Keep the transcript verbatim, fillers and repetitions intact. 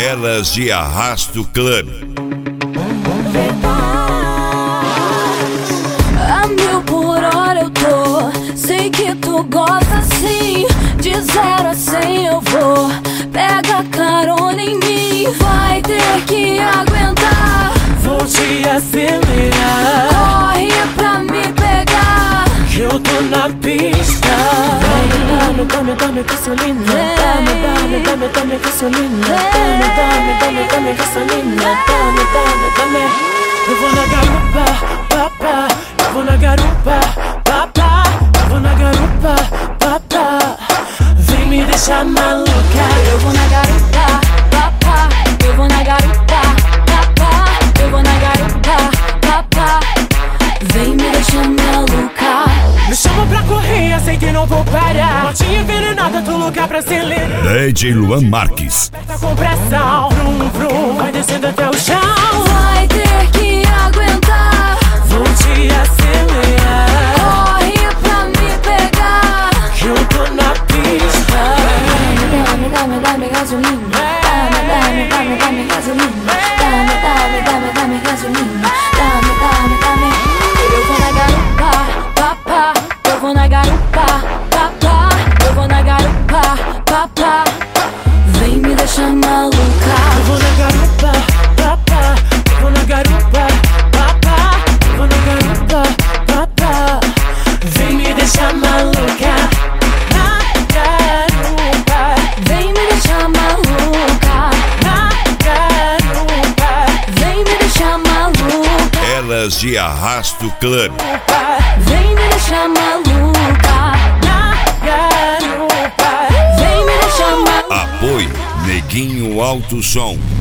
Elas de Arrasto Club. A mil por hora eu tô, sei que tu gosta sim. De zero a cem eu vou, pega carona em mim. Vai ter que aguentar, vou te acelerar. corre pra me pegar, que eu tô na pista. Dame, dame, dame gasolina. Dame, dame, dame, dame gasolina. Dame, dame, dame, dame gasolina. Dame, dame, dame. Eu vou na garupa, papá. Eu vou na garupa, papá. Eu vou na garupa, papá. Vem me deixar maluca. eu vou na garupa, papá. Eu vou na garupa, papá. Eu vou na garupa, papá. Vem me deixar maluca. Me chama pra correr, sei que não vou parar. Morte envenenada, outro lugar pra acelerar. D J Luan Marques. Aperta com pressão, vrum, vrum. Vai descendo até o chão. Vai ter que aguentar, Vou te acelerar. corre pra me pegar, Que eu tô na pista. Dame, dame, dame gasolina. Dame, dame, dame, dame gasolina. Dame, dame, dame, dame gasolina. Dame, dame, dame. Eu vou na garupa, papá. Eu vou na garupa, papá. Eu vou na garupa, papá. Vem me deixar maluca. Eu vou na garupa, papá. Eu vou na garupa, papá. Eu vou na garupa, papá. Vem me deixar maluca. Na garupa, Vem me deixar maluca. na garupa, Vem me deixar maluca. Elas de Arrasto Club. Vem me deixar maluca. na garupa. Vem me deixar maluca. Apoio Neguinho Alto Som.